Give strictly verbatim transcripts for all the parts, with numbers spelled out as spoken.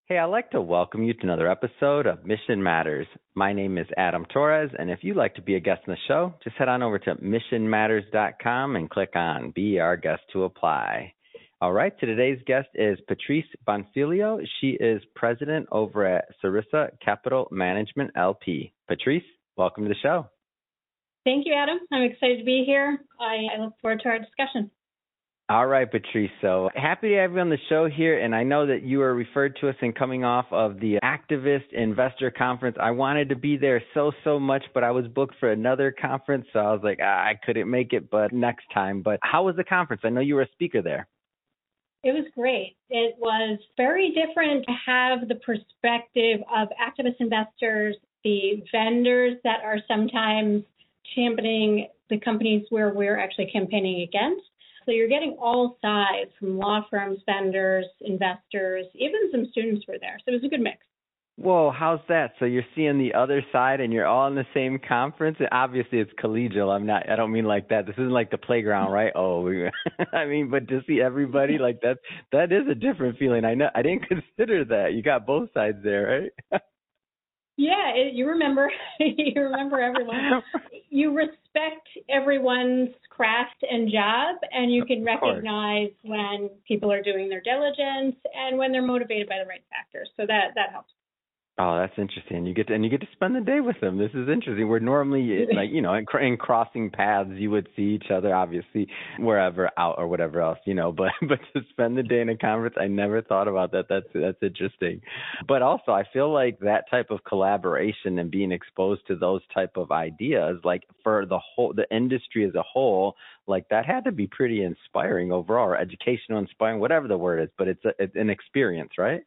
Hey, I'd like to welcome you to another episode of Mission Matters. My name is Adam Torres, and if you'd like to be a guest on the show, just head on over to mission matters dot com and click on Be Our Guest to apply. All right, so today's guest is Patrice Bonfilio. She is president over at Sarissa Capital Management, L P. Patrice, welcome to the show. Thank you, Adam. I'm excited to be here. I, I look forward to our discussion. All right, Patrice. So happy to have you on the show here. And I know that you were referred to us in coming off of the Activist Investor Conference. I wanted to be there so, so much, but I was booked for another conference. So I was like, ah, I couldn't make it, but next time. But how was the conference? I know you were a speaker there. It was great. It was very different to have the perspective of activist investors, the vendors that are sometimes championing the companies where we're actually campaigning against. So you're getting all sides from law firms, vendors, investors, even some students were there. So it was a good mix. Whoa, how's that? So you're seeing the other side and you're all in the same conference? Obviously, it's collegial. I'm not, I don't mean like that. This isn't like the playground, right? Oh, we, I mean, but to see everybody like that, that is a different feeling. I know, I didn't consider that. You got both sides there, right? Yeah, it, you remember, you remember everyone. You respect everyone's craft and job, and you can recognize when people are doing their diligence and when they're motivated by the right factors. So that that helps. Oh, that's interesting. You get to, and you get to spend the day with them. This is interesting. We're normally like, you know, in, in crossing paths, you would see each other, obviously, wherever out or whatever else, you know, but, but to spend the day in a conference, I never thought about that. That's, that's interesting. But also, I feel like that type of collaboration and being exposed to those type of ideas, like for the whole, the industry as a whole, like that had to be pretty inspiring overall, or educational, inspiring, whatever the word is, but it's, a, it's an experience, right?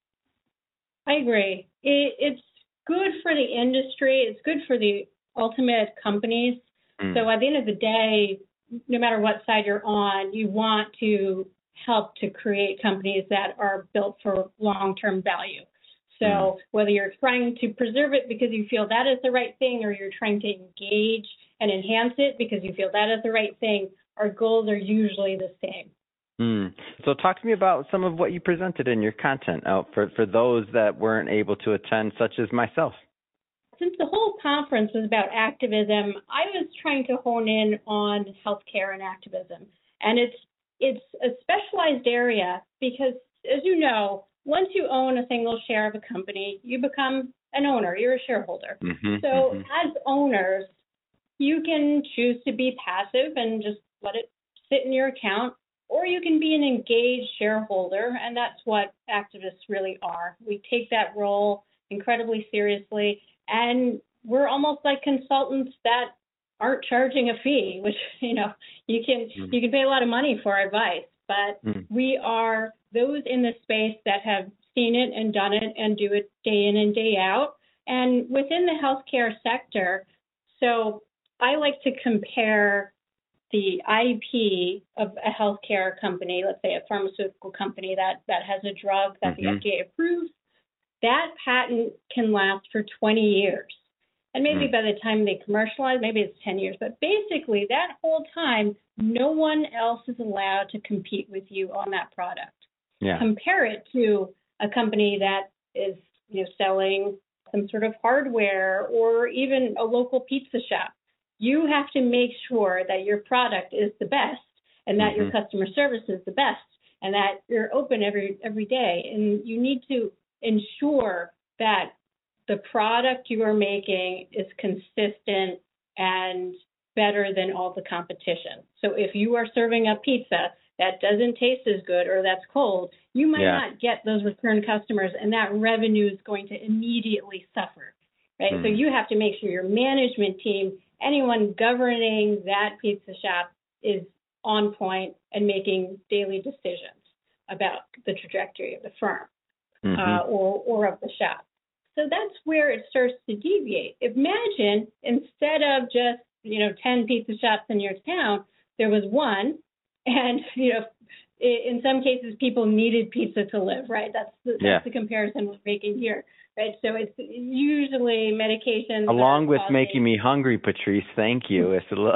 I agree. It, it's good for the industry. It's good for the ultimate companies. Mm. So at the end of the day, no matter what side you're on, you want to help to create companies that are built for long-term value. So mm. whether you're trying to preserve it because you feel that is the right thing, or you're trying to engage and enhance it because you feel that is the right thing, our goals are usually the same. Mm. So talk to me about some of what you presented in your content out for, for those that weren't able to attend, such as myself. Since the whole conference was about activism, I was trying to hone in on healthcare and activism. And it's it's a specialized area because, as you know, once you own a single share of a company, you become an owner. You're a shareholder. Mm-hmm, so mm-hmm. as owners, you can choose to be passive and just let it sit in your account, or you can be an engaged shareholder, and that's what activists really are. We take that role incredibly seriously, and we're almost like consultants that aren't charging a fee, which, you know, you can mm. you can pay a lot of money for advice, but mm. we are those in the space that have seen it and done it and do it day in and day out. And within the healthcare sector, so I like to compare the I P of a healthcare company, let's say a pharmaceutical company that, that has a drug that mm-hmm. the F D A approves, that patent can last for twenty years. And maybe mm. by the time they commercialize, maybe it's ten years. But basically, that whole time, no one else is allowed to compete with you on that product. Yeah. Compare it to a company that is, you know, selling some sort of hardware or even a local pizza shop. You have to make sure that your product is the best and that mm-hmm. your customer service is the best and that you're open every every day. And you need to ensure that the product you are making is consistent and better than all the competition. So if you are serving a pizza that doesn't taste as good or that's cold, you might yeah. not get those return customers, and that revenue is going to immediately suffer, right? Mm. So you have to make sure your management team, anyone governing that pizza shop, is on point and making daily decisions about the trajectory of the firm mm-hmm. uh, or, or of the shop. So that's where it starts to deviate. Imagine instead of just, you know, ten pizza shops in your town, there was one, and, you know, in some cases people needed pizza to live, right? That's the, yeah. that's the comparison we're making here. Right, so it's usually medications. Along with causing... making me hungry, Patrice. Thank you. It's a little.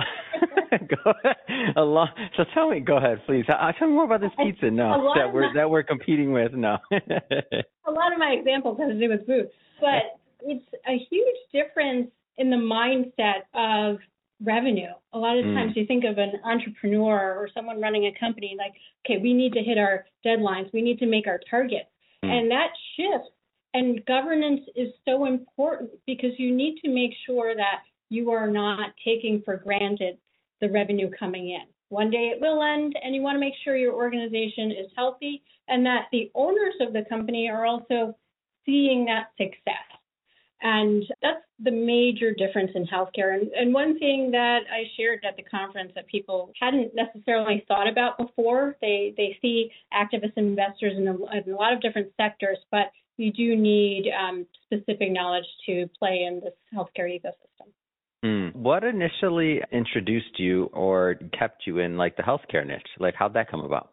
go ahead. Along... So tell me, go ahead, please. I'll tell me more about this pizza. No, that we're my... that we're competing with. No. A lot of my examples have to do with food, but it's a huge difference in the mindset of revenue. A lot of times mm. you think of an entrepreneur or someone running a company like, okay, we need to hit our deadlines. We need to make our targets. Mm. And that shifts. And governance is so important because you need to make sure that you are not taking for granted the revenue coming in. One day it will end, and you want to make sure your organization is healthy and that the owners of the company are also seeing that success. And that's the major difference in healthcare. And, and one thing that I shared at the conference that people hadn't necessarily thought about before, they, they see activist investors in a, in a lot of different sectors, but you do need um, specific knowledge to play in this healthcare ecosystem. Mm. What initially introduced you or kept you in like the healthcare niche? Like how'd that come about?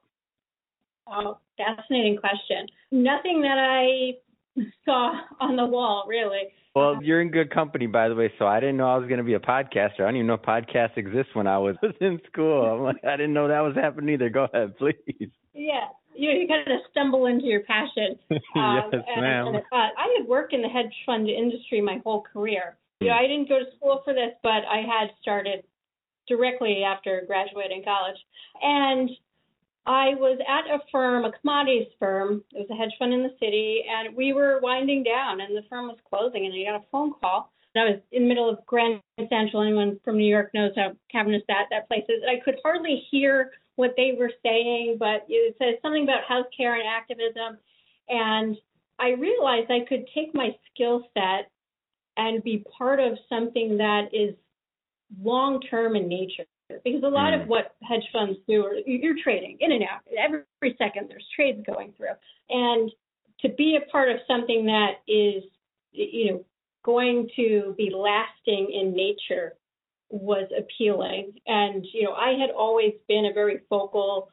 Oh, fascinating question. Nothing that I saw on the wall, really. Well, you're in good company, by the way, so I didn't know I was going to be a podcaster. I didn't even know podcasts exist when I was in school. I'm like, I didn't know that was happening either. Go ahead, please. Yeah, you, you kind of stumble into your passion. Um, yes, and, ma'am. And, uh, I had worked in the hedge fund industry my whole career. You know, I didn't go to school for this, but I had started directly after graduating college. And I was at a firm, a commodities firm. It was a hedge fund in the city, and we were winding down, and the firm was closing, and I got a phone call. And I was in the middle of Grand Central. Anyone from New York knows how cavernous that, that place is. I could hardly hear what they were saying, but it said something about healthcare and activism. And I realized I could take my skill set and be part of something that is long-term in nature. Because a lot mm. of what hedge funds do, are you're trading in and out. Every second there's trades going through. And to be a part of something that is, you know, going to be lasting in nature was appealing. And, you know, I had always been a very vocal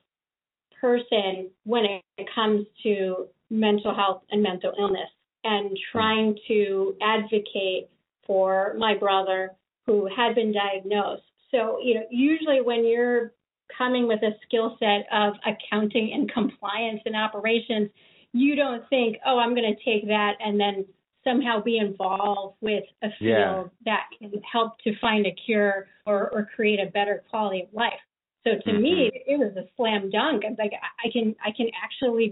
person when it comes to mental health and mental illness and trying to advocate for my brother who had been diagnosed. So, you know, usually when you're coming with a skill set of accounting and compliance and operations, you don't think, oh, I'm going to take that and then somehow be involved with a field yeah. that can help to find a cure or, or create a better quality of life. So to mm-hmm. me, it was a slam dunk. I'm like, I can, I can actually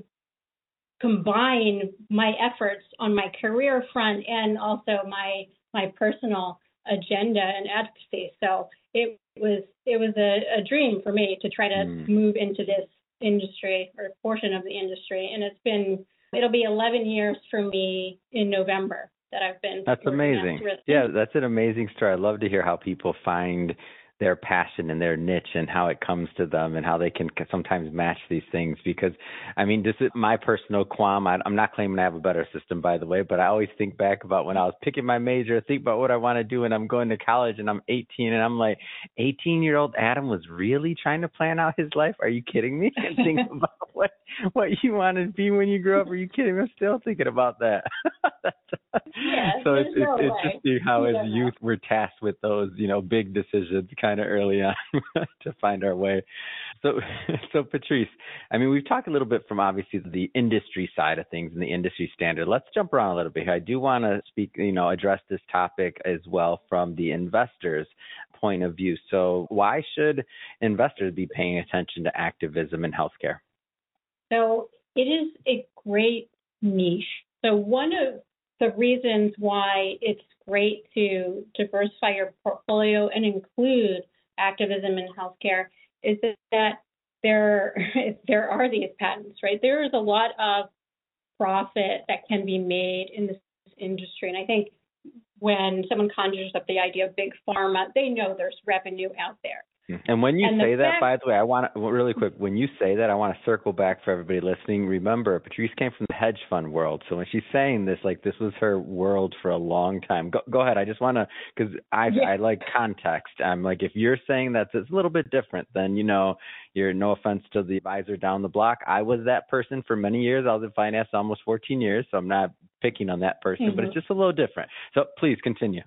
combine my efforts on my career front and also my, my personal agenda and advocacy. So it was, it was a, a dream for me to try to mm. move into this industry or portion of the industry. And it's been, it'll be eleven years for me in November that I've been. That's amazing. Yeah, that's an amazing story. I love to hear how people find their passion and their niche and how it comes to them and how they can sometimes match these things. Because, I mean, this is my personal qualm. I, I'm not claiming I have a better system, by the way, but I always think back about when I was picking my major, think about what I want to do, and I'm going to college and I'm eighteen, and I'm like, eighteen-year-old Adam was really trying to plan out his life? Are you kidding me? And think about what, what you want to be when you grow up. Are you kidding me? I'm still thinking about that. Yeah, so it's, no it's interesting how as youth we're tasked with those, you know, big decisions kind of early on to find our way. So, so Patrice, I mean, we've talked a little bit from obviously the industry side of things and the industry standard. Let's jump around a little bit here. I do want to speak, you know, address this topic as well from the investor's point of view. So why should investors be paying attention to activism in healthcare? So it is a great niche. So one of the reasons why it's great to diversify your portfolio and include activism in healthcare is that there, there are these patents, right? There is a lot of profit that can be made in this industry. And I think when someone conjures up the idea of big pharma, they know there's revenue out there. And when you and say that, fact, by the way, I want to, really quick, when you say that, I want to circle back for everybody listening. Remember, Patrice came from the hedge fund world. So when she's saying this, like this was her world for a long time. Go, go ahead. I just want to, because I, yeah. I like context. I'm like, if you're saying that it's a little bit different, then, you know, you're no offense to the advisor down the block. I was that person for many years. I was in finance almost fourteen years. So I'm not picking on that person, mm-hmm. but it's just a little different. So please continue.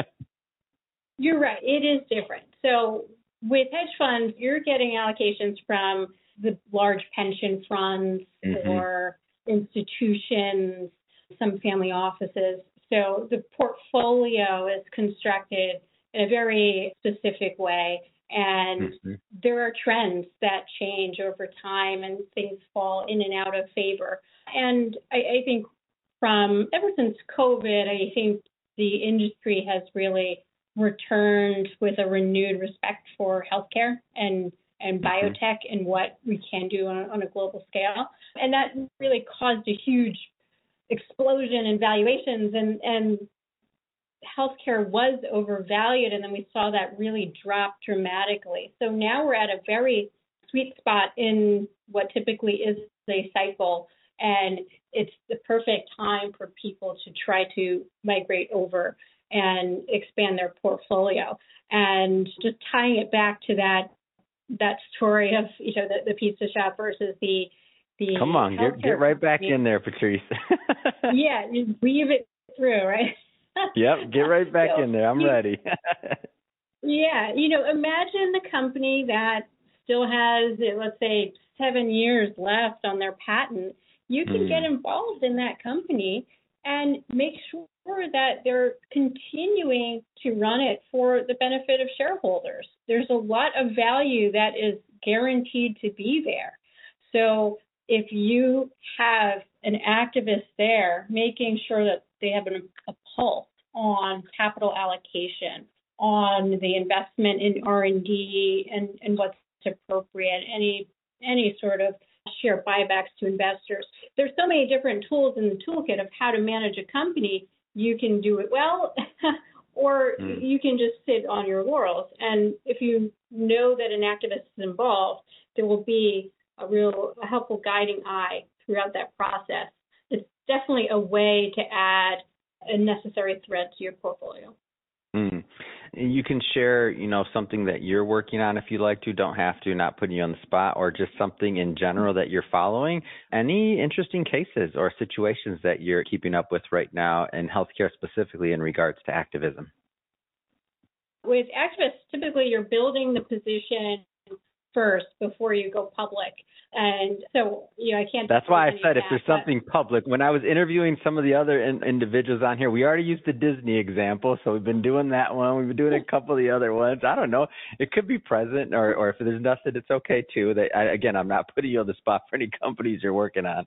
You're right. It is different. So with hedge funds, you're getting allocations from the large pension funds mm-hmm. or institutions. some family offices. So the portfolio is constructed in a very specific way. And mm-hmm. there are trends that change over time and things fall in and out of favor. And I, I think from ever since COVID, I think the industry has really returned with a renewed respect for healthcare and, and mm-hmm. biotech and what we can do on, on a global scale. And that really caused a huge explosion in valuations, and, and healthcare was overvalued, and then we saw that really drop dramatically. So now we're at a very sweet spot in what typically is a cycle, and it's the perfect time for people to try to migrate over and expand their portfolio. And just tying it back to that that story of, you know, the, the pizza shop versus the the Come on, get get right back company. In there, Patrice. Yeah, you weave it through, right? Yep, get right back so, in there. I'm you, ready. Yeah, you know, imagine the company that still has, let's say, seven years left on their patent. You can mm. get involved in that company and make sure that they're continuing to run it for the benefit of shareholders. There's a lot of value that is guaranteed to be there. So if you have an activist there, making sure that they have an, a pulse on capital allocation, on the investment in R and D and, and what's appropriate, any any sort of share buybacks to investors. There's so many different tools in the toolkit of how to manage a company. You can do it well, or mm. you can just sit on your laurels. And if you know that an activist is involved, there will be a real a helpful guiding eye throughout that process. It's definitely a way to add a necessary thread to your portfolio. Mm. You can share, you know, something that you're working on if you like to, don't have to, not putting you on the spot, or just something in general that you're following. Any interesting cases or situations that you're keeping up with right now in healthcare, specifically in regards to activism? With activists, typically you're building the position first before you go public. And so, you know, I can't. That's why I said if there's something public. When I was interviewing some of the other in, individuals on here, we already used the Disney example. So we've been doing that one. We've been doing a couple of the other ones. I don't know. It could be present, or, or if there's nothing, it's okay too. That I, again, I'm not putting you on the spot for any companies you're working on.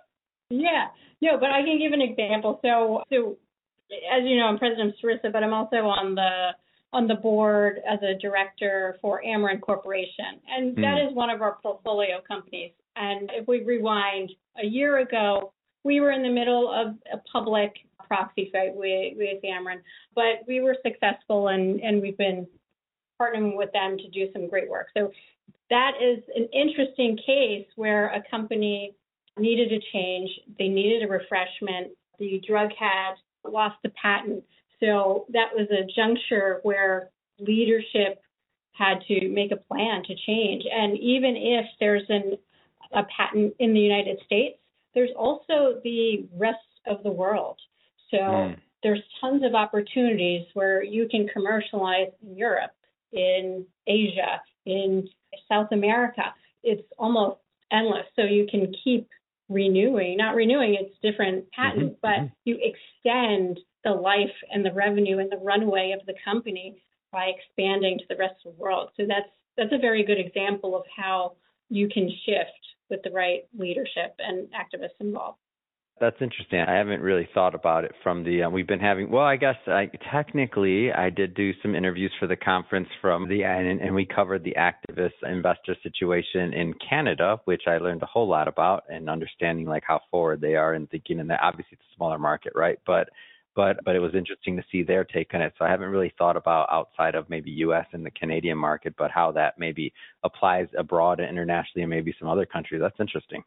Yeah, no, but I can give an example. So, so as you know, I'm president of Sarissa, but I'm also on the on the board as a director for Amarin Corporation. And that mm. is one of our portfolio companies. And if we rewind a year ago, we were in the middle of a public proxy fight with, with Amarin, but we were successful, and, and we've been partnering with them to do some great work. So that is an interesting case where a company needed a change. They needed a refreshment. The drug had lost the patent. So that was a juncture where leadership had to make a plan to change. And even if there's an, a patent in the United States, there's also the rest of the world. So mm. there's tons of opportunities where you can commercialize in Europe, in Asia, in South America. It's almost endless. So you can keep renewing, not renewing, it's different patents, mm-hmm. but you extend the life and the revenue and the runway of the company by expanding to the rest of the world. So that's that's a very good example of how you can shift with the right leadership and activists involved. That's interesting. I haven't really thought about it from the, uh, we've been having, well, I guess I, technically I did do some interviews for the conference from the, and, and we covered the activist investor situation in Canada, which I learned a whole lot about, and understanding like how forward they are and thinking, and that obviously it's a smaller market, right? But But but it was interesting to see their take on it. So I haven't really thought about outside of maybe U S and the Canadian market, but how that maybe applies abroad and internationally and maybe some other countries. That's interesting.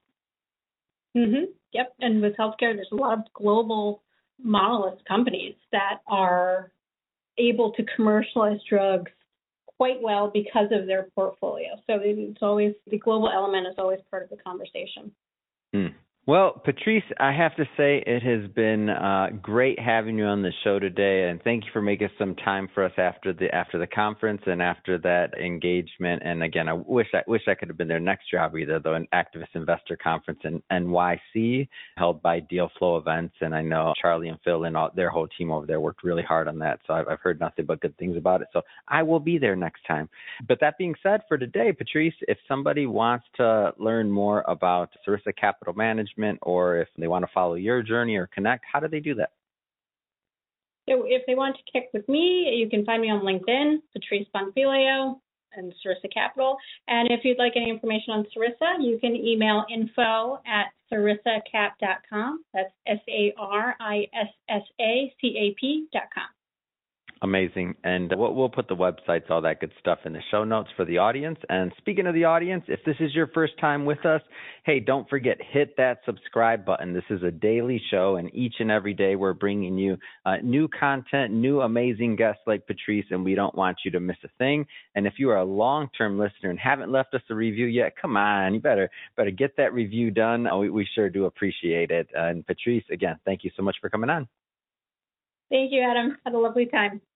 Mm-hmm. Yep. And with healthcare, there's a lot of global monolith companies that are able to commercialize drugs quite well because of their portfolio. So it's always, the global element is always part of the conversation. Mm. Well, Patrice, I have to say it has been uh, great having you on the show today, and thank you for making some time for us after the after the conference and after that engagement. And again, I wish I wish I could have been there next year. I'll be there though, an activist investor conference in N Y C held by Deal Flow Events, and I know Charlie and Phil and all, their whole team over there worked really hard on that. So I've, I've heard nothing but good things about it. So I will be there next time. But that being said, for today, Patrice, if somebody wants to learn more about Sarissa Capital Management, or if they want to follow your journey or connect, how do they do that? So if they want to connect with me, you can find me on LinkedIn, Patrice Bonfilio, and Sarissa Capital. And if you'd like any information on Sarissa, you can email info at sarissa cap dot com. That's S A R I S S A C A P dot com. Amazing. And we'll, we'll put the websites, all that good stuff in the show notes for the audience. And speaking of the audience, if this is your first time with us, hey, don't forget, hit that subscribe button. This is a daily show, and each and every day we're bringing you uh, new content, new amazing guests like Patrice, and we don't want you to miss a thing. And if you are a long-term listener and haven't left us a review yet, come on, you better better get that review done. We, we sure do appreciate it. Uh, and Patrice, again, thank you so much for coming on. Thank you, Adam. Had a lovely time.